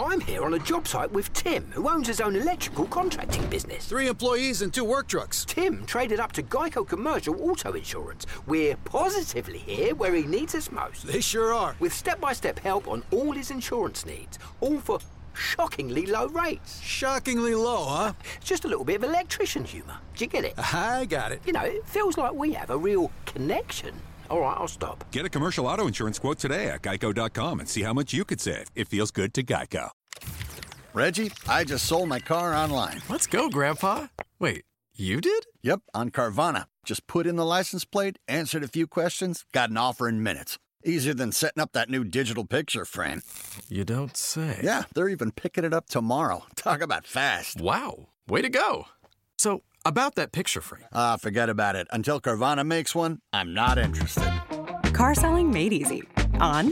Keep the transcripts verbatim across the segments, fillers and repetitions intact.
I'm here on a job site with Tim, who owns his own electrical contracting business. Three employees and two work trucks. Tim traded up to Geico Commercial Auto Insurance. We're positively here where he needs us most. They sure are. With step-by-step help on all his insurance needs, all for shockingly low rates. Shockingly low, huh? Just a little bit of electrician humour. Do you get it? I got it. You know, it feels like we have a real connection. All right, I'll stop. Get a commercial auto insurance quote today at geico dot com and see how much you could save. It feels good to Geico. Reggie, I just sold my car online. Let's go, Grandpa. Wait, you did? Yep, on Carvana. Just put in the license plate, answered a few questions, got an offer in minutes. Easier than setting up that new digital picture frame. You don't say. Yeah, they're even picking it up tomorrow. Talk about fast. Wow, way to go. So, about that picture frame. Ah, forget about it. Until Carvana makes one, I'm not interested. Car selling made easy. On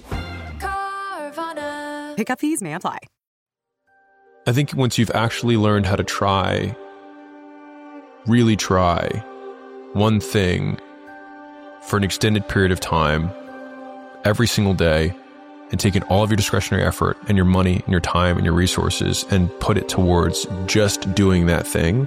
Carvana. Pickup fees may apply. I think once you've actually learned how to try, really try, one thing for an extended period of time, every single day, and taken all of your discretionary effort and your money and your time and your resources and put it towards just doing that thing,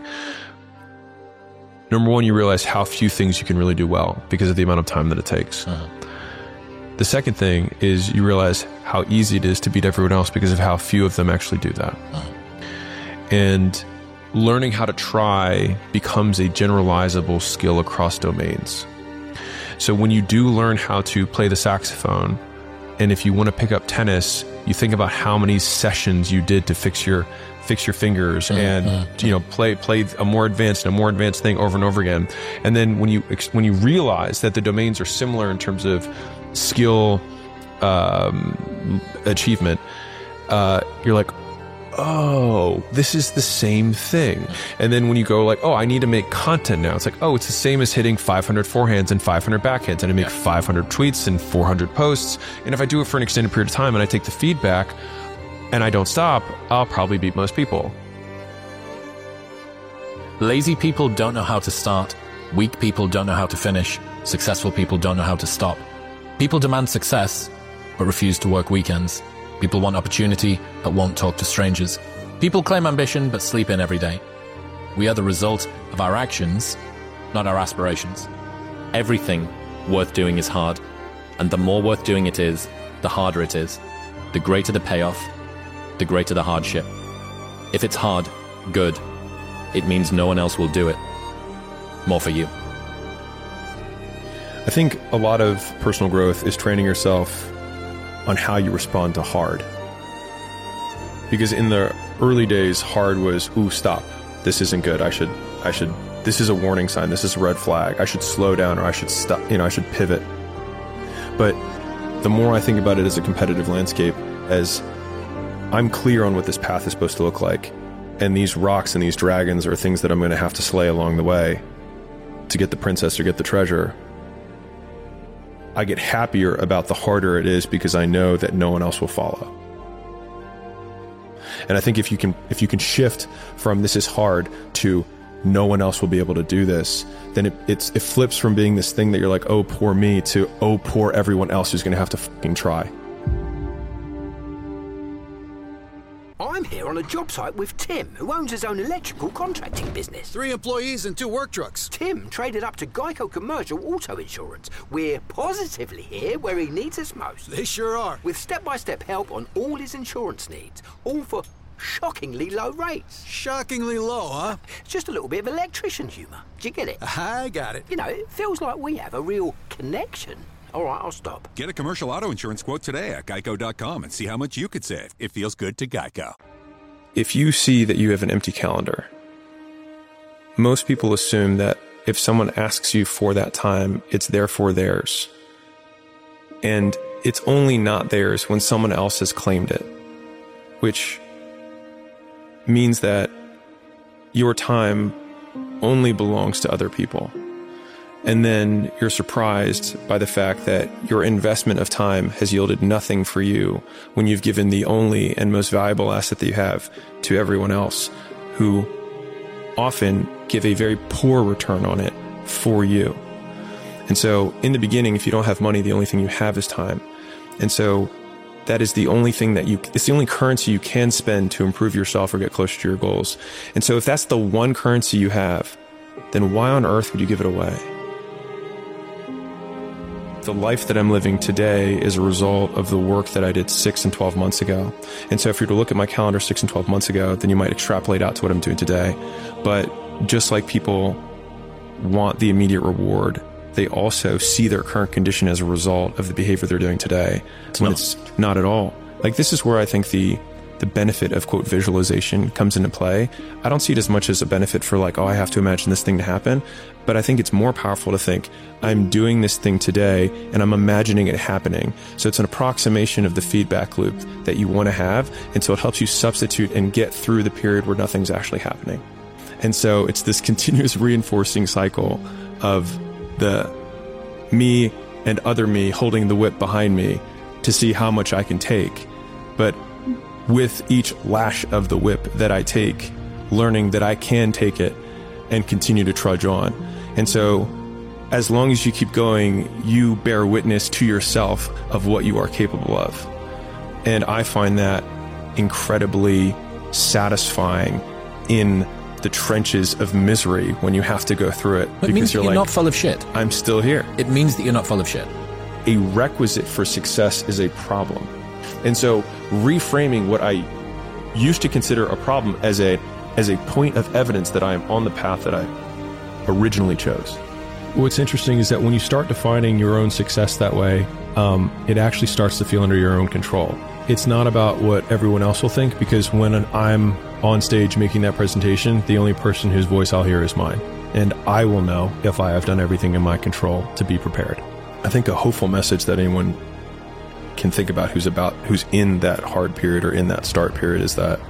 number one, you realize how few things you can really do well because of the amount of time that it takes. Uh-huh. The second thing is you realize how easy it is to beat everyone else because of how few of them actually do that. Uh-huh. And learning how to try becomes a generalizable skill across domains. So when you do learn how to play the saxophone, and if you want to pick up tennis, you think about how many sessions you did to fix your fix your fingers mm-hmm. and you know play play a more advanced and a more advanced thing over and over again. And then when you when you realize that the domains are similar in terms of skill um, achievement, uh, you're like, oh, this is the same thing. And then when you go like, oh, I need to make content now, it's like, oh, it's the same as hitting five hundred forehands and five hundred backhands, and I make five hundred tweets and four hundred posts. And if I do it for an extended period of time and I take the feedback and I don't stop, I'll probably beat most people. Lazy people don't know how to start. Weak people don't know how to finish. Successful people don't know how to stop. People demand success, but refuse to work weekends. People want opportunity, but won't talk to strangers. People claim ambition, but sleep in every day. We are the result of our actions, not our aspirations. Everything worth doing is hard, and the more worth doing it is, the harder it is. The greater the payoff, the greater the hardship. If it's hard, good. It means no one else will do it. More for you. I think a lot of personal growth is training yourself on how you respond to hard. Because in the early days, hard was, ooh, stop. This isn't good. I should, I should, this is a warning sign. This is a red flag. I should slow down or I should stop, you know, I should pivot. But the more I think about it as a competitive landscape, as I'm clear on what this path is supposed to look like, and these rocks and these dragons are things that I'm going to have to slay along the way to get the princess or get the treasure, I get happier about the harder it is because I know that no one else will follow. And I think if you can if you can shift from this is hard to no one else will be able to do this, then it it's, it flips from being this thing that you're like, oh, poor me, to oh, poor everyone else who's going to have to fucking try. I'm here on a job site with Tim, who owns his own electrical contracting business. Three employees and two work trucks. Tim traded up to Geico Commercial Auto Insurance. We're positively here where he needs us most. They sure are. With step-by-step help on all his insurance needs, all for shockingly low rates. Shockingly low, huh? Just a little bit of electrician humour. Do you get it? I got it. You know, it feels like we have a real connection. All right, I'll stop. Get a commercial auto insurance quote today at geico dot com and see how much you could save. It feels good to Geico. If you see that you have an empty calendar, most people assume that if someone asks you for that time, it's therefore theirs. And it's only not theirs when someone else has claimed it, which means that your time only belongs to other people. And then you're surprised by the fact that your investment of time has yielded nothing for you when you've given the only and most valuable asset that you have to everyone else, who often give a very poor return on it for you. And so in the beginning, if you don't have money, the only thing you have is time. And so that is the only thing that you, it's the only currency you can spend to improve yourself or get closer to your goals. And so if that's the one currency you have, then why on earth would you give it away? The life that I'm living today is a result of the work that I did six and twelve months ago. And so if you were to look at my calendar six and twelve months ago, then you might extrapolate out to what I'm doing today. But just like people want the immediate reward, they also see their current condition as a result of the behavior they're doing today, it's when not. It's not at all. Like, this is where I think the the benefit of, quote, visualization comes into play. I don't see it as much as a benefit for like, oh, I have to imagine this thing to happen. But I think it's more powerful to think, I'm doing this thing today and I'm imagining it happening. So it's an approximation of the feedback loop that you want to have. And so it helps you substitute and get through the period where nothing's actually happening. And so it's this continuous reinforcing cycle of the me and other me holding the whip behind me to see how much I can take. But with each lash of the whip that I take, learning that I can take it and continue to trudge on. And so as long as you keep going, you bear witness to yourself of what you are capable of. And I find that incredibly satisfying in the trenches of misery when you have to go through it. It because means you're, that you're like, not full of shit. I'm still here. It means that you're not full of shit. A requisite for success is a problem. And so reframing what I used to consider a problem as a as a point of evidence that I am on the path that I originally chose. What's interesting is that when you start defining your own success that way, um, it actually starts to feel under your own control. It's not about what everyone else will think, because when I'm on stage making that presentation, the only person whose voice I'll hear is mine. And I will know if I have done everything in my control to be prepared. I think a hopeful message that anyone can think about who's about who's in that hard period or in that start period is that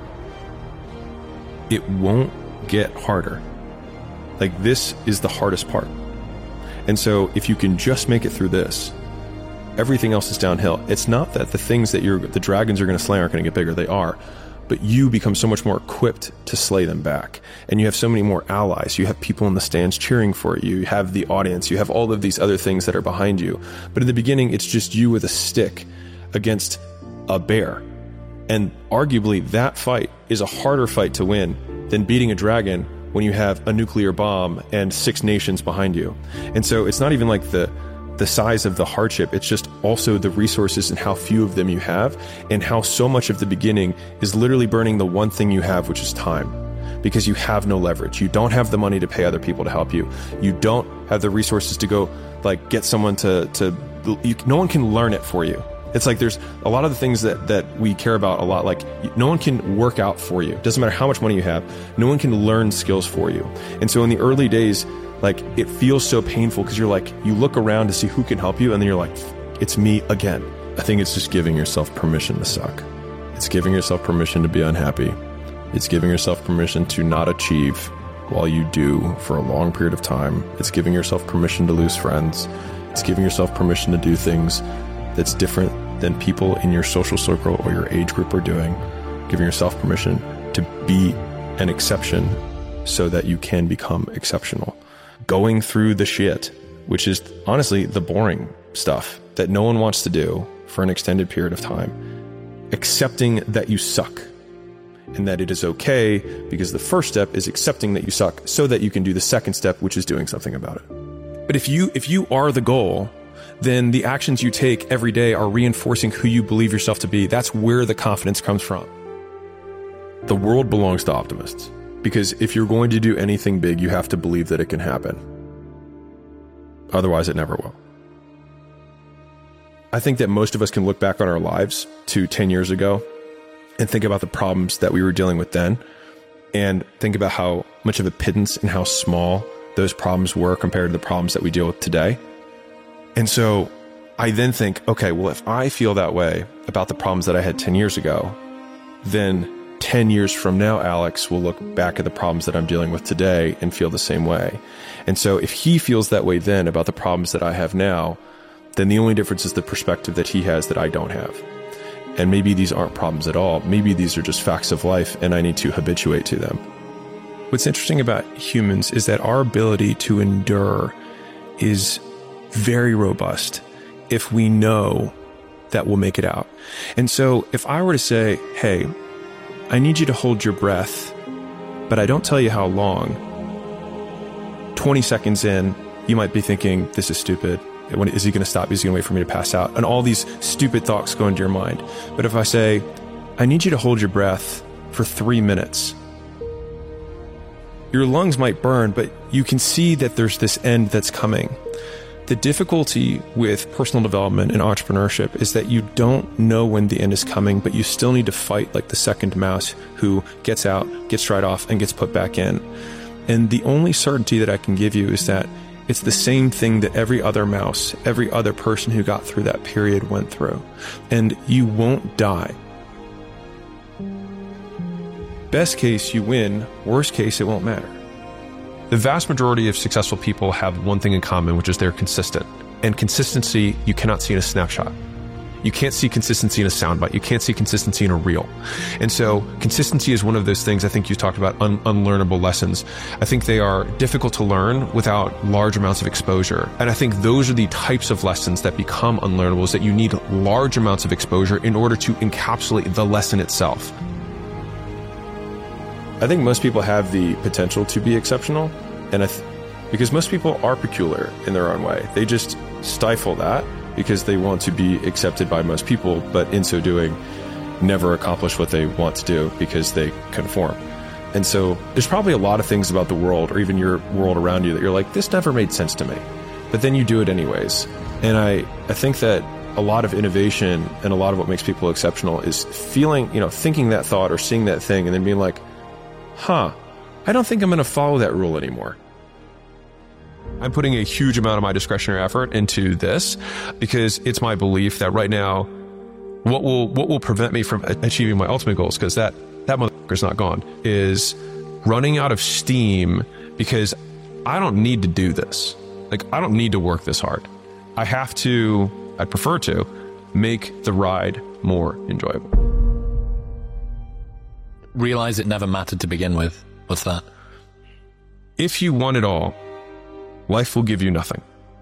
it won't get harder. Like, this is the hardest part. And so if you can just make it through this, everything else is downhill. It's not that the things that you're the dragons are going to slay aren't going to get bigger. They are. But you become so much more equipped to slay them back. And you have so many more allies. You have people in the stands cheering for you. You have the audience. You have all of these other things that are behind you. But in the beginning, it's just you with a stick against a bear. And arguably, that fight is a harder fight to win than beating a dragon when you have a nuclear bomb and six nations behind you. And so it's not even like the the size of the hardship, it's just also the resources and how few of them you have, and how so much of the beginning is literally burning the one thing you have, which is time. Because you have no leverage. You don't have the money to pay other people to help you. You don't have the resources to go like get someone to, to you, no one can learn it for you. It's like there's a lot of the things that, that we care about a lot. Like, no one can work out for you. Doesn't matter how much money you have. No one can learn skills for you. And so in the early days, like, it feels so painful because you're like, you look around to see who can help you, and then you're like, it's me again. I think it's just giving yourself permission to suck. It's giving yourself permission to be unhappy. It's giving yourself permission to not achieve while you do for a long period of time. It's giving yourself permission to lose friends. It's giving yourself permission to do things that's different than people in your social circle or your age group are doing. Giving yourself permission to be an exception so that you can become exceptional. Going through the shit, which is honestly the boring stuff that no one wants to do for an extended period of time. Accepting that you suck and that it is okay, because the first step is accepting that you suck so that you can do the second step, which is doing something about it. But if you if you are the goal, then the actions you take every day are reinforcing who you believe yourself to be. That's where the confidence comes from. The world belongs to optimists. Because if you're going to do anything big, you have to believe that it can happen. Otherwise, it never will. I think that most of us can look back on our lives to ten years ago and think about the problems that we were dealing with then, and think about how much of a pittance and how small those problems were compared to the problems that we deal with today. And so I then think, okay, well, if I feel that way about the problems that I had ten years ago, then ten years from now, Alex will look back at the problems that I'm dealing with today and feel the same way. And so if he feels that way then about the problems that I have now, then the only difference is the perspective that he has that I don't have. And maybe these aren't problems at all. Maybe these are just facts of life and I need to habituate to them. What's interesting about humans is that our ability to endure is very robust if we know that will make it out. And so if I were to say, hey, I need you to hold your breath, but I don't tell you how long, twenty seconds in, you might be thinking, this is stupid. When, is he going to stop? Is he going to wait for me to pass out? And all these stupid thoughts go into your mind. But if I say, I need you to hold your breath for three minutes, your lungs might burn, but you can see that there's this end that's coming. The difficulty with personal development and entrepreneurship is that you don't know when the end is coming, but you still need to fight like the second mouse who gets out, gets right off, and gets put back in. And the only certainty that I can give you is that it's the same thing that every other mouse, every other person who got through that period went through. And you won't die. Best case, you win. Worst case, it won't matter. The vast majority of successful people have one thing in common, which is they're consistent. And consistency, you cannot see in a snapshot. You can't see consistency in a soundbite. You can't see consistency in a reel. And so consistency is one of those things. I think you talked about un- unlearnable lessons. I think they are difficult to learn without large amounts of exposure. And I think those are the types of lessons that become unlearnables, that you need large amounts of exposure in order to encapsulate the lesson itself. I think most people have the potential to be exceptional, and I th- because most people are peculiar in their own way. They just stifle that because they want to be accepted by most people, but in so doing, never accomplish what they want to do because they conform. And so there's probably a lot of things about the world or even your world around you that you're like, this never made sense to me, but then you do it anyways. And I, I think that a lot of innovation and a lot of what makes people exceptional is feeling, you know, thinking that thought or seeing that thing and then being like, huh, I don't think I'm going to follow that rule anymore. I'm putting a huge amount of my discretionary effort into this because it's my belief that right now, what will what will prevent me from achieving my ultimate goals, because that, that motherfucker's not gone, is running out of steam because I don't need to do this. Like, I don't need to work this hard. I have to, I'd prefer to, make the ride more enjoyable. Realize it never mattered to begin with. What's that? If you want it all, life will give you nothing.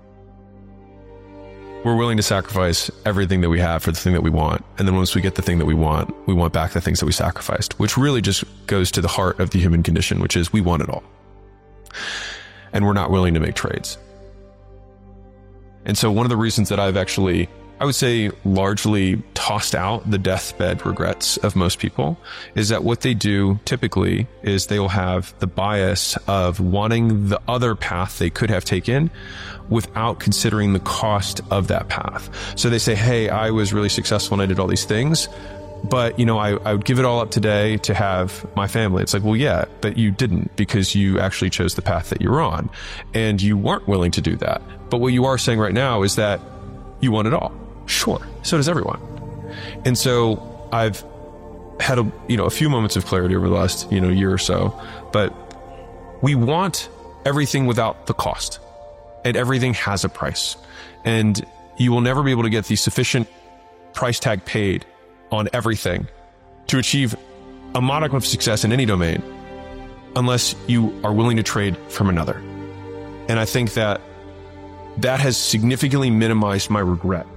We're willing to sacrifice everything that we have for the thing that we want. And then once we get the thing that we want, we want back the things that we sacrificed, which really just goes to the heart of the human condition, which is we want it all. And we're not willing to make trades. And so one of the reasons that I've actually, I would say, largely tossed out the deathbed regrets of most people is that what they do typically is they will have the bias of wanting the other path they could have taken without considering the cost of that path. So they say, hey, I was really successful and I did all these things, but, you know, I, I would give it all up today to have my family. It's like, well, yeah, but you didn't, because you actually chose the path that you're on and you weren't willing to do that. But what you are saying right now is that you want it all. Sure. So does everyone. And so I've had a, you know, a few moments of clarity over the last, you know, year or so, but we want everything without the cost, and everything has a price, and you will never be able to get the sufficient price tag paid on everything to achieve a modicum of success in any domain unless you are willing to trade from another. And I think that that has significantly minimized my regret.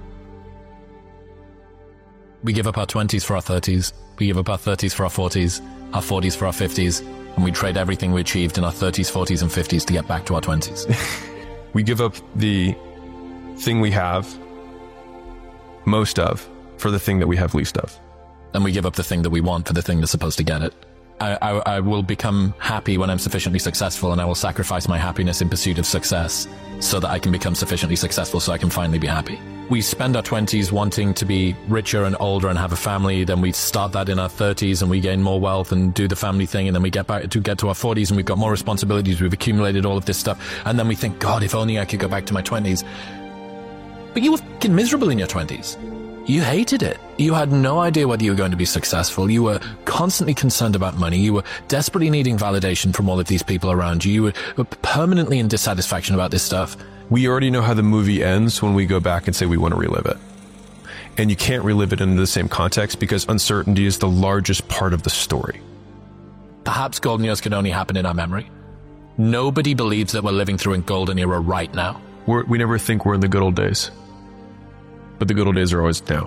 We give up our twenties for our thirties. We give up our thirties for our forties, our forties for our fifties, and we trade everything we achieved in our thirties, forties, and fifties to get back to our twenties. We give up the thing we have most of for the thing that we have least of. And we give up the thing that we want for the thing that's supposed to get it. I, I, I will become happy when I'm sufficiently successful, and I will sacrifice my happiness in pursuit of success so that I can become sufficiently successful so I can finally be happy. We spend our twenties wanting to be richer and older and have a family, then we start that in our thirties and we gain more wealth and do the family thing, and then we get back to get to our forties and we've got more responsibilities, we've accumulated all of this stuff, and then we think, God, if only I could go back to my twenties. But you were fucking miserable in your twenties. You hated it. You had no idea whether you were going to be successful. You were constantly concerned about money. You were desperately needing validation from all of these people around you. You were permanently in dissatisfaction about this stuff. We already know how the movie ends when we go back and say we want to relive it. And you can't relive it in the same context because uncertainty is the largest part of the story. Perhaps golden years can only happen in our memory. Nobody believes that we're living through a golden era right now. We're, we never think we're in the good old days. But the good old days are always now.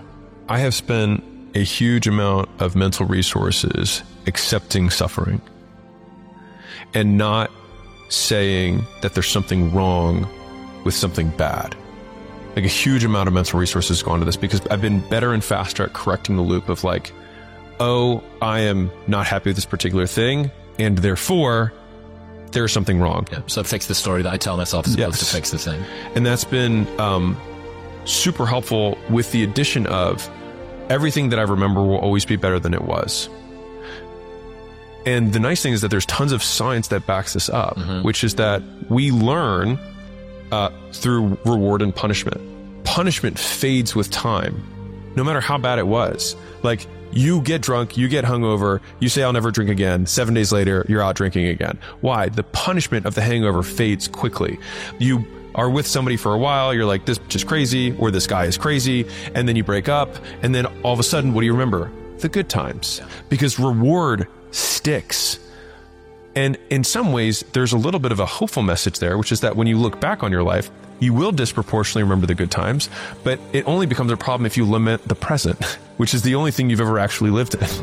I have spent a huge amount of mental resources accepting suffering and not saying that there's something wrong with something bad. Like a huge amount of mental resources go into this because I've been better and faster at correcting the loop of like, oh, I am not happy with this particular thing, and therefore there's something wrong. Yeah, so fix the story that I tell myself as opposed Yes. to fix the thing. And that's been um, super helpful with the addition of everything that I remember will always be better than it was. And the nice thing is that there's tons of science that backs this up, mm-hmm. which is that we learn uh, through reward and punishment. Punishment fades with time, no matter how bad it was. Like, you get drunk, you get hungover, you say, I'll never drink again. Seven days later, you're out drinking again. Why? The punishment of the hangover fades quickly. You are with somebody for a while, you're like, this bitch is crazy, or this guy is crazy, and then you break up, and then all of a sudden, what do you remember? The good times. Because reward sticks. And in some ways, there's a little bit of a hopeful message there, which is that when you look back on your life, you will disproportionately remember the good times, but it only becomes a problem if you limit the present, which is the only thing you've ever actually lived in.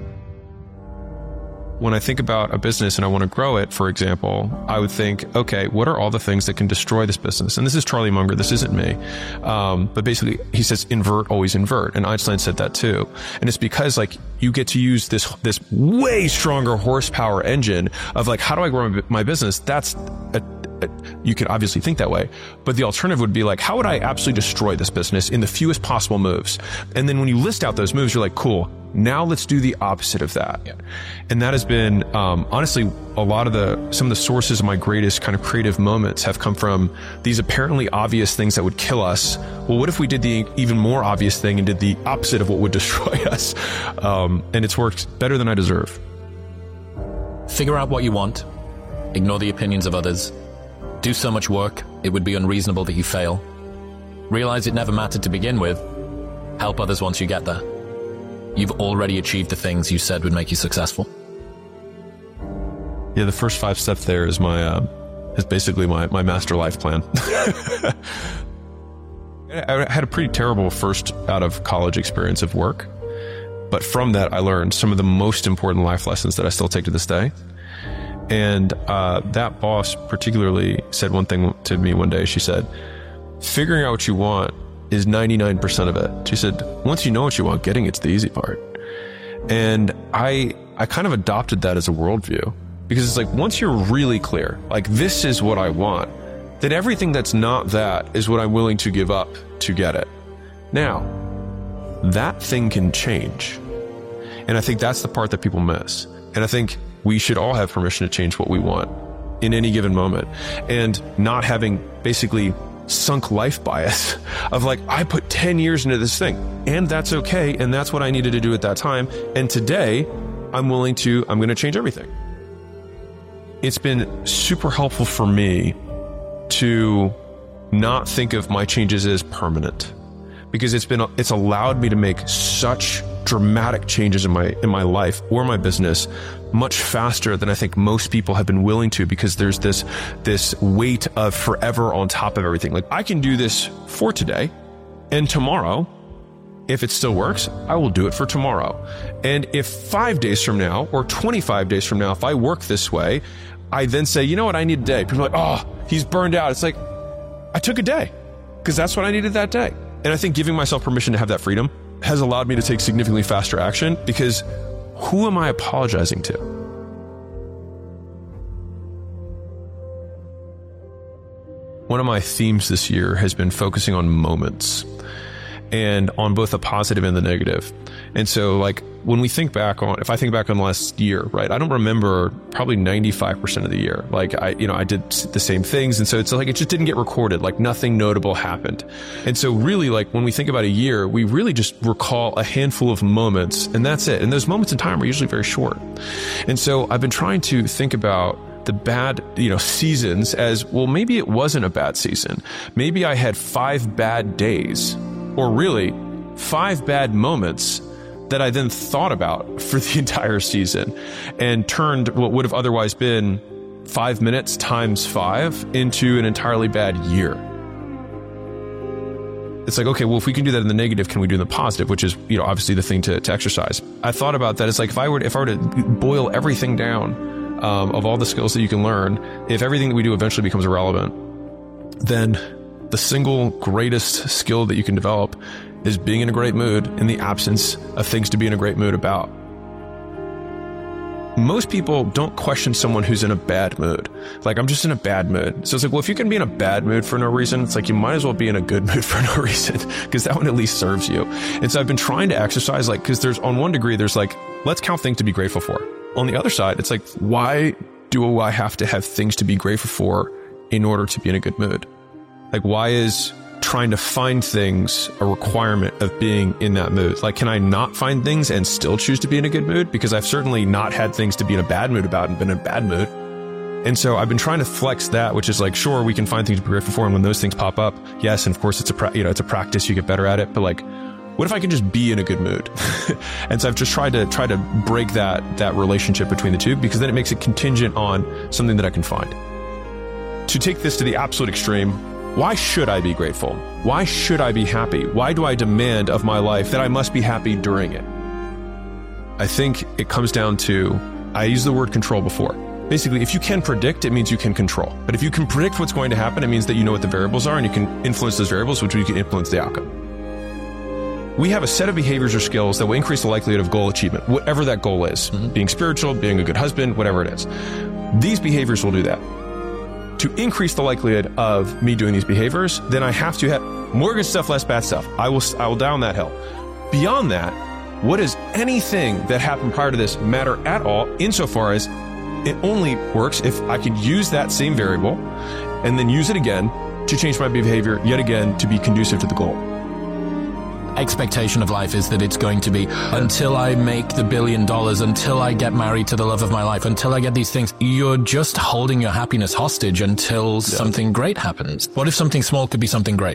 When I think about a business and I want to grow it, for example, I would think, okay, what are all the things that can destroy this business? And this is Charlie Munger, this isn't me. Um, but basically, he says, invert, always invert. And Einstein said that too. And it's because like you get to use this this way stronger horsepower engine of like, how do I grow my, my business? That's a you can obviously think that way, but the alternative would be like, how would I absolutely destroy this business in the fewest possible moves? And then when you list out those moves, you're like, cool, now let's do the opposite of that. Yeah. And that has been, um, honestly, a lot of the, some of the sources of my greatest kind of creative moments have come from these apparently obvious things that would kill us. Well, what if we did the even more obvious thing and did the opposite of what would destroy us? Um, and it's worked better than I deserve. Figure out what you want. Ignore the opinions of others. Do so much work, it would be unreasonable that you fail. Realize it never mattered to begin with. Help others once you get there. You've already achieved the things you said would make you successful. Yeah, the first five steps there is my uh, is basically my, my master life plan. I had a pretty terrible first out of college experience of work, but from that I learned some of the most important life lessons that I still take to this day. And uh, that boss particularly said one thing to me one day. She said, figuring out what you want is ninety-nine percent of it. She said, once you know what you want, getting it's the easy part. And I I kind of adopted that as a worldview, because it's like, once you're really clear, like this is what I want, then everything that's not that is what I'm willing to give up to get it. Now, that thing can change. And I think that's the part that people miss. And I think we should all have permission to change what we want in any given moment, and not having basically sunk life bias of like, I put ten years into this thing and that's okay. And that's what I needed to do at that time. And today I'm willing to, I'm going to change everything. It's been super helpful for me to not think of my changes as permanent, because it's been, it's allowed me to make such dramatic changes in my in my life or my business much faster than I think most people have been willing to, because there's this this weight of forever on top of everything. Like, I can do this for today, and tomorrow, if it still works, I will do it for tomorrow. And if five days from now or twenty-five days from now, if I work this way, I then say, you know what, I need a day. People are like, oh, he's burned out. It's like, I took a day because that's what I needed that day. And I think giving myself permission to have that freedom has allowed me to take significantly faster action, because who am I apologizing to? One of my themes this year has been focusing on moments, and on both the positive and the negative. And so, like, when we think back on, if I think back on last year, right, I don't remember probably ninety-five percent of the year. Like, I, you know, I did the same things. And so it's like, it just didn't get recorded. Like, nothing notable happened. And so really, like, when we think about a year, we really just recall a handful of moments, and that's it. And those moments in time are usually very short. And so I've been trying to think about the bad, you know, seasons as, well, maybe it wasn't a bad season. Maybe I had five bad days, or really five bad moments that I then thought about for the entire season, and turned what would have otherwise been five minutes times five into an entirely bad year. it's like, okay, well, if we can do that in the negative, can we do in the positive? Which is, you know, obviously the thing to, to exercise. I thought about that. It's like, if I were, if I were to boil everything down, um, of all the skills that you can learn, if everything that we do eventually becomes irrelevant, then the single greatest skill that you can develop is being in a great mood in the absence of things to be in a great mood about. Most people don't question someone who's in a bad mood. Like, I'm just in a bad mood. So it's like, well, if you can be in a bad mood for no reason, it's like you might as well be in a good mood for no reason, because that one at least serves you. And so I've been trying to exercise, like, because there's, on one degree, there's like, let's count things to be grateful for. On the other side, it's like, why do I have to have things to be grateful for in order to be in a good mood? Like, why is trying to find things a requirement of being in that mood? Like, can I not find things and still choose to be in a good mood? Because I've certainly not had things to be in a bad mood about and been in a bad mood. And so I've been trying to flex that, which is like, sure, we can find things to be grateful for, and when those things pop up, yes, and of course it's a pra- you know it's a practice, you get better at it. But like, what if I could just be in a good mood? And so I've just tried to try to break that that relationship between the two, because then it makes it contingent on something that I can find. To take this to the absolute extreme, why should I be grateful? Why should I be happy? Why do I demand of my life that I must be happy during it? I think it comes down to, I used the word control before. Basically, if you can predict, it means you can control. But if you can predict what's going to happen, it means that you know what the variables are and you can influence those variables, which means you can influence the outcome. We have a set of behaviors or skills that will increase the likelihood of goal achievement, whatever that goal is. Mm-hmm. Being spiritual, being a good husband, whatever it is. These behaviors will do that. To increase the likelihood of me doing these behaviors, then I have to have more good stuff, less bad stuff. I will, I will down that hill. Beyond that, what does anything that happened prior to this matter at all, insofar as it only works if I can use that same variable and then use it again to change my behavior yet again to be conducive to the goal. Expectation of life is that it's going to be until I make the billion dollars, until I get married to the love of my life, until I get these things. You're just holding your happiness hostage until yeah. something great happens. What if something small could be something great?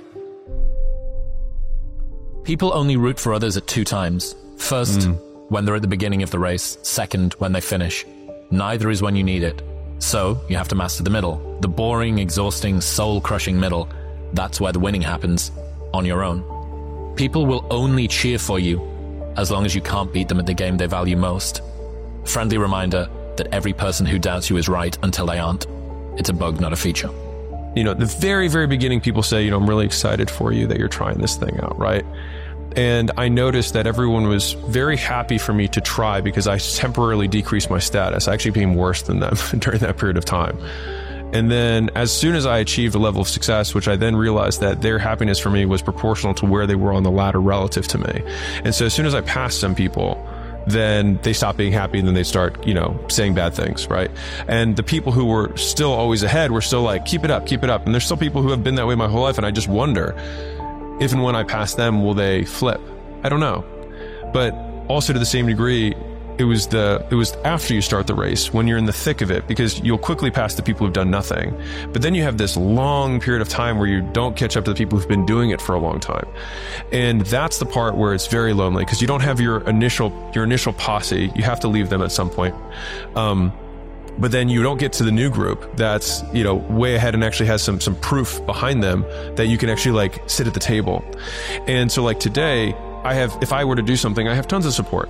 People only root for others at two times. First, mm. when they're at the beginning of the race. Second, when they finish. Neither is when you need it. So you have to master the middle. The boring, exhausting, soul-crushing middle. That's where the winning happens, on your own. People will only cheer for you as long as you can't beat them at the game they value most. Friendly reminder that every person who doubts you is right until they aren't. It's a bug, not a feature. You know, at the very, very beginning, people say, you know, I'm really excited for you that you're trying this thing out, right? And I noticed that everyone was very happy for me to try because I temporarily decreased my status. I actually became worse than them during that period of time. And then as soon as I achieved a level of success, which I then realized that their happiness for me was proportional to where they were on the ladder relative to me. And so as soon as I passed some people, then they stop being happy and then they start, you know, saying bad things, right? And the people who were still always ahead were still like, keep it up, keep it up. And there's still people who have been that way my whole life. And I just wonder if and when I pass them, will they flip? I don't know. But also to the same degree, It was the it was after you start the race, when you're in the thick of it, because you'll quickly pass the people who've done nothing. But then you have this long period of time where you don't catch up to the people who've been doing it for a long time. And that's the part where it's very lonely, because you don't have your initial your initial posse. You have to leave them at some point. Um, but then you don't get to the new group that's, you know, way ahead and actually has some some proof behind them that you can actually like sit at the table. And so like today, I have if I were to do something, I have tons of support.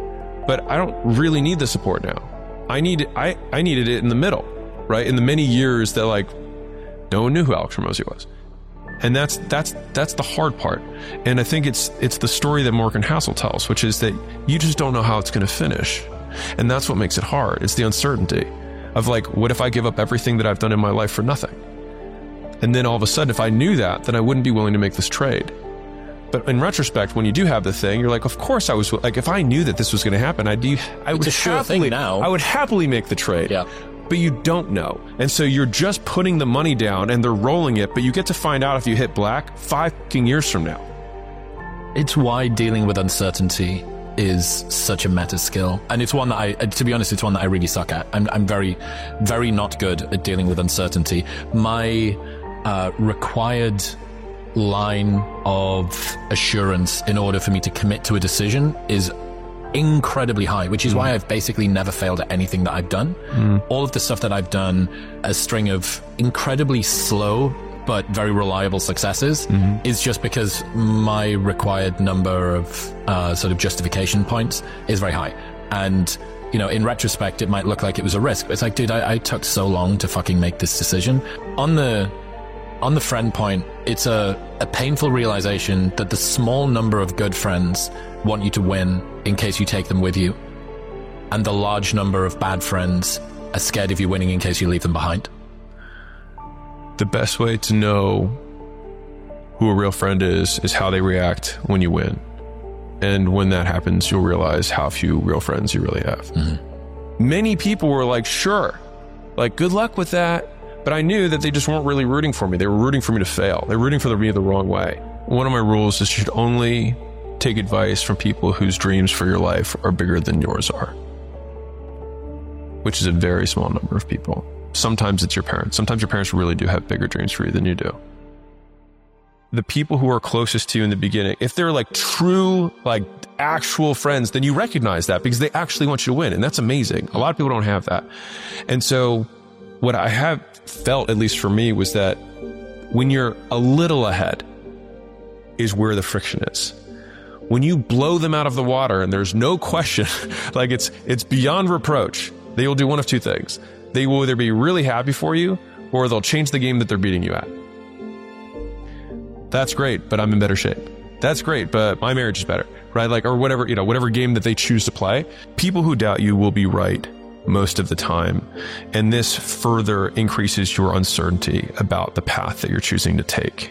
But I don't really need the support now. I need I, I needed it in the middle, right? In the many years that like no one knew who Alex Hormozi was. And that's that's that's the hard part. And I think it's it's the story that Morgan Housel tells, which is that you just don't know how it's gonna finish. And that's what makes it hard. It's the uncertainty of like, what if I give up everything that I've done in my life for nothing? And then all of a sudden, if I knew that, then I wouldn't be willing to make this trade. But in retrospect, when you do have the thing, you're like, of course I was, like, if I knew that this was going to happen, I'd do, I would it's a sure happily, thing now. I would happily make the trade. Yeah. But you don't know. And so you're just putting the money down and they're rolling it, but you get to find out if you hit black five years from now. It's why dealing with uncertainty is such a meta skill. And it's one that I, to be honest, it's one that I really suck at. I'm, I'm very, very not good at dealing with uncertainty. My uh, required line of assurance in order for me to commit to a decision is incredibly high, which is mm. why I've basically never failed at anything that I've done. Mm. All of the stuff that I've done, a string of incredibly slow but very reliable successes, Mm-hmm. is just because my required number of uh, sort of justification points is very high. And, you know, in retrospect, it might look like it was a risk, but it's like, dude, I, I took so long to fucking make this decision. On the on the friend point, it's a, a painful realization that the small number of good friends want you to win in case you take them with you, and the large number of bad friends are scared of you winning in case you leave them behind. The best way to know who a real friend is, is how they react when you win. And when that happens, you'll realize how few real friends you really have. Mm-hmm. Many people were like, sure, like, good luck with that. But I knew that they just weren't really rooting for me. They were rooting for me to fail. They were rooting for me the wrong way. One of my rules is you should only take advice from people whose dreams for your life are bigger than yours are, which is a very small number of people. Sometimes it's your parents. Sometimes your parents really do have bigger dreams for you than you do. The people who are closest to you in the beginning, if they're like true, like actual friends, then you recognize that because they actually want you to win. And that's amazing. A lot of people don't have that. And so what I have felt, at least for me, was that when you're a little ahead is where the friction is. When you blow them out of the water and there's no question, like it's it's beyond reproach, they will do one of two things. They will either be really happy for you or they'll change the game that they're beating you at. That's great, but I'm in better shape. That's great, but my marriage is better, right? Like, or whatever, you know, whatever game that they choose to play. People who doubt you will be right most of the time. And this further increases your uncertainty about the path that you're choosing to take.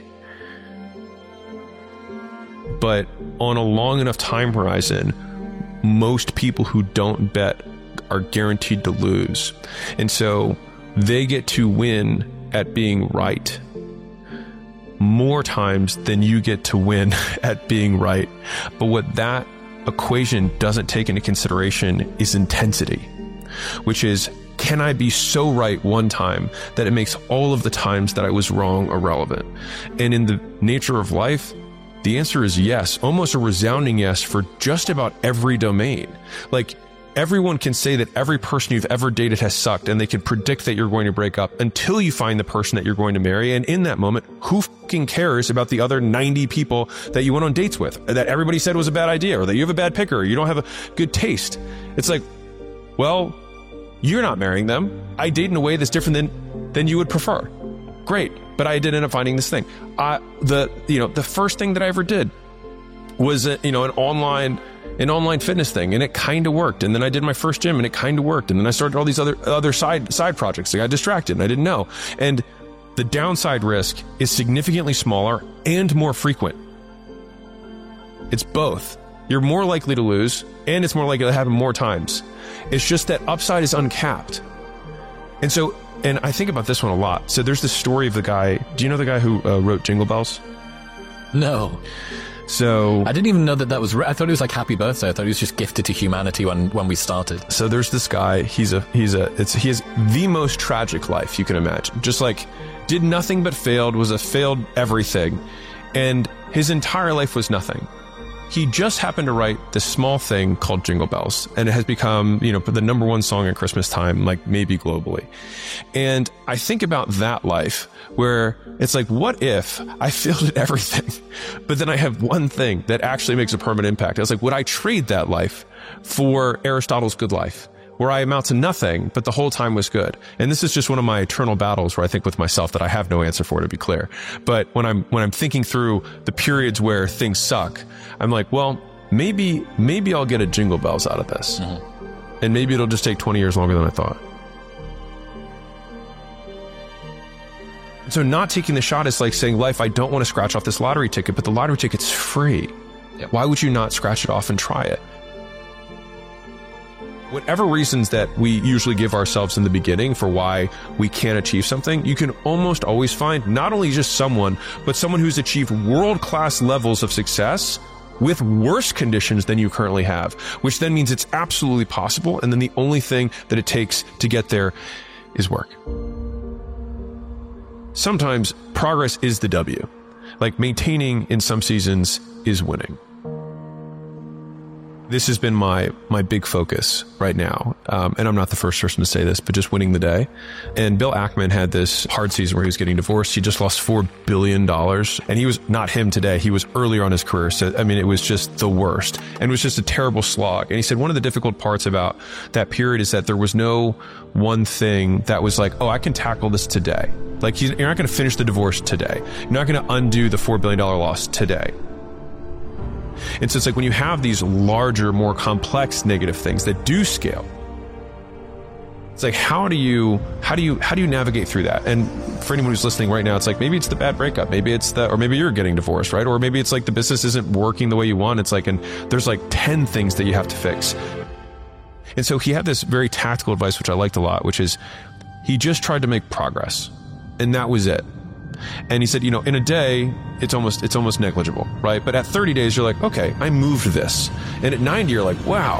But on a long enough time horizon, most people who don't bet are guaranteed to lose. And so they get to win at being right more times than you get to win at being right. But what that equation doesn't take into consideration is intensity, which is, can I be so right one time that it makes all of the times that I was wrong irrelevant? And in the nature of life, the answer is yes, almost a resounding yes for just about every domain. Like, everyone can say that every person you've ever dated has sucked, and they can predict that you're going to break up until you find the person that you're going to marry. And in that moment, who fucking cares about the other ninety people that you went on dates with, that everybody said was a bad idea, or that you have a bad picker, or you don't have a good taste? It's like, well, you're not marrying them. I date in a way that's different than, than you would prefer. Great. But I did end up finding this thing. Uh, the, you know, the first thing that I ever did was, a, you know, an online, an online fitness thing, and it kind of worked. And then I did my first gym, and it kind of worked. And then I started all these other, other side, side projects. I got distracted, and I didn't know. And the downside risk is significantly smaller and more frequent. It's both. You're more likely to lose, and it's more likely to happen more times. It's just that upside is uncapped. And so, and I think about this one a lot. So there's this story of the guy. Do you know the guy who uh, wrote Jingle Bells? No. So I didn't even know that that was. I thought it was like Happy Birthday. I thought he was just gifted to humanity when when we started. So there's this guy. He's a he's a it's he has the most tragic life you can imagine. Just like did nothing but failed. Was a failed everything, and his entire life was nothing. He just happened to write this small thing called Jingle Bells, and it has become, you know, the number one song at Christmas time, like maybe globally. And I think about that life where it's like, what if I failed at everything, but then I have one thing that actually makes a permanent impact? I was like, would I trade that life for Aristotle's good life, where I amount to nothing, but the whole time was good? And this is just one of my eternal battles where I think with myself that I have no answer for, to be clear. But when I'm, when I'm thinking through the periods where things suck, I'm like, well, maybe, maybe I'll get a Jingle Bells out of this. Mm-hmm. And maybe it'll just take twenty years longer than I thought. So not taking the shot is like saying, life, I don't want to scratch off this lottery ticket, but the lottery ticket's free. Yep. Why would you not scratch it off and try it? Whatever reasons that we usually give ourselves in the beginning for why we can't achieve something, you can almost always find not only just someone, but someone who's achieved world-class levels of success with worse conditions than you currently have, which then means it's absolutely possible. And then the only thing that it takes to get there is work. Sometimes progress is the W. Like maintaining in some seasons is winning. This has been my my big focus right now. Um, and I'm not the first person to say this, but just winning the day. And Bill Ackman had this hard season where he was getting divorced. He just lost four billion dollars. And he was not him today. He was earlier on his career. So, I mean, it was just the worst. And it was just a terrible slog. And he said one of the difficult parts about that period is that there was no one thing that was like, oh, I can tackle this today. Like, you're not going to finish the divorce today. You're not going to undo the four billion dollars loss today. And so it's like when you have these larger, more complex negative things that do scale, it's like, how do you, how do you, how do you navigate through that? And for anyone who's listening right now, it's like, maybe it's the bad breakup, maybe it's the, or maybe you're getting divorced, right? Or maybe it's like the business isn't working the way you want. It's like, and there's like ten things that you have to fix. And so he had this very tactical advice, which I liked a lot, which is he just tried to make progress, and that was it. And he said, you know, in a day, it's almost it's almost negligible, right? But at thirty days, you're like, okay, I moved this. And at ninety, you're like, wow.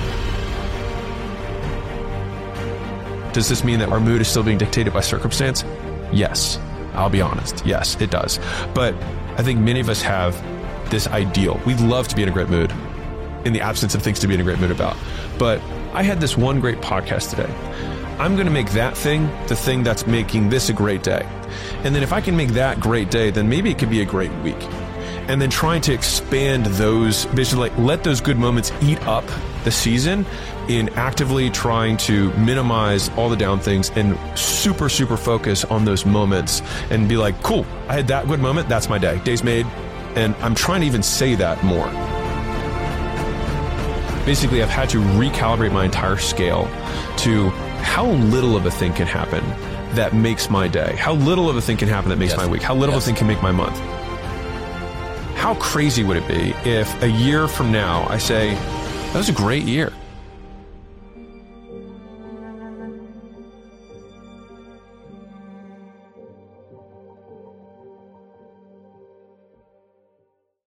Does this mean that our mood is still being dictated by circumstance? Yes. I'll be honest. Yes, it does. But I think many of us have this ideal. We'd love to be in a great mood in the absence of things to be in a great mood about. But I had this one great podcast today. I'm going to make that thing the thing that's making this a great day. And then if I can make that great day, then maybe it could be a great week. And then trying to expand those, basically like let those good moments eat up the season in actively trying to minimize all the down things and super, super focus on those moments and be like, cool, I had that good moment. That's my day. Day's made. And I'm trying to even say that more. Basically, I've had to recalibrate my entire scale to how little of a thing can happen that makes my day. How little of a thing can happen that makes yes. my week. How little yes. of a thing can make my month. How crazy would it be if a year from now I say, that was a great year.